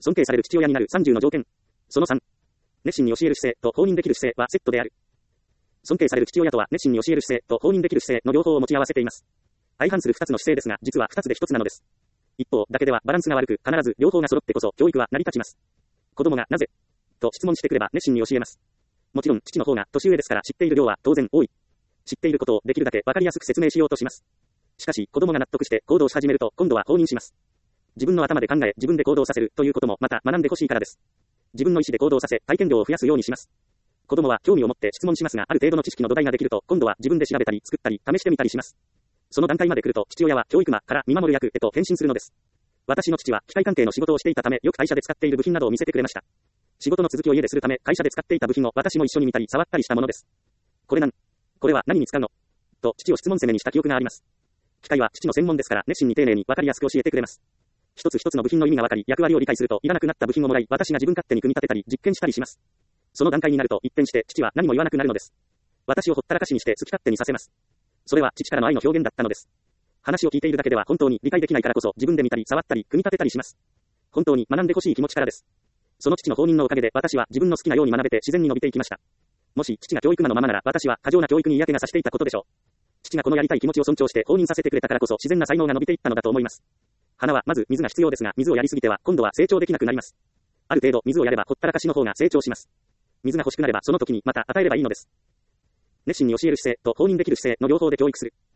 尊敬される父親になる30の条件。その3。熱心に教える姿勢と放任できる姿勢はセットである。尊敬される父親とは熱心に教える姿勢と放任できる姿勢の両方を持ち合わせています。相反する2つの姿勢ですが、実は2つで1つなのです。一方だけではバランスが悪く、必ず両方が揃ってこそ教育は成り立ちます。子供がなぜと質問してくれば熱心に教えます。もちろん父の方が年上ですから知っている量は当然多い。知っていることをできるだけわかりやすく説明しようとします。しかし子供が納得して行動し始めると今度は放任します。自分の頭で考え自分で行動させるということもまた学んでほしいからです。自分の意思で行動させ体験量を増やすようにします。子供は興味を持って質問しますが、ある程度の知識の土台ができると今度は自分で調べたり作ったり試してみたりします。その段階まで来ると父親は教育魔から見守る役へと変身するのです。私の父は機械関係の仕事をしていたためよく会社で使っている部品などを見せてくれました。仕事の続きを家でするため会社で使っていた部品を私も一緒に見たり触ったりしたものです。これは何に使うのと父を質問攻めにした記憶があります。機械は父の専門ですから熱心に丁寧に分かりやすく教えてくれます。一つ一つの部品の意味が分かり役割を理解するといらなくなった部品をもらい私が自分勝手に組み立てたり実験したりします。その段階になると一転して父は何も言わなくなるのです。私をほったらかしにして好き勝手にさせます。それは父からの愛の表現だったのです。話を聞いているだけでは本当に理解できないからこそ自分で見たり触ったり組み立てたりします。本当に学んでほしい気持ちからです。その父の放任のおかげで私は自分の好きなように学べて自然に伸びていきました。もし父が教育魔のままなら私は過剰な教育に嫌気がさしていたことでしょう。父がこのやりたい気持ちを尊重して放任させてくれたからこそ自然な才能が伸びていったのだと思います。花はまず水が必要ですが水をやりすぎては今度は成長できなくなります。ある程度水をやればほったらかしの方が成長します。水が欲しくなればその時にまた与えればいいのです。熱心に教える姿勢と放任できる姿勢の両方で教育する。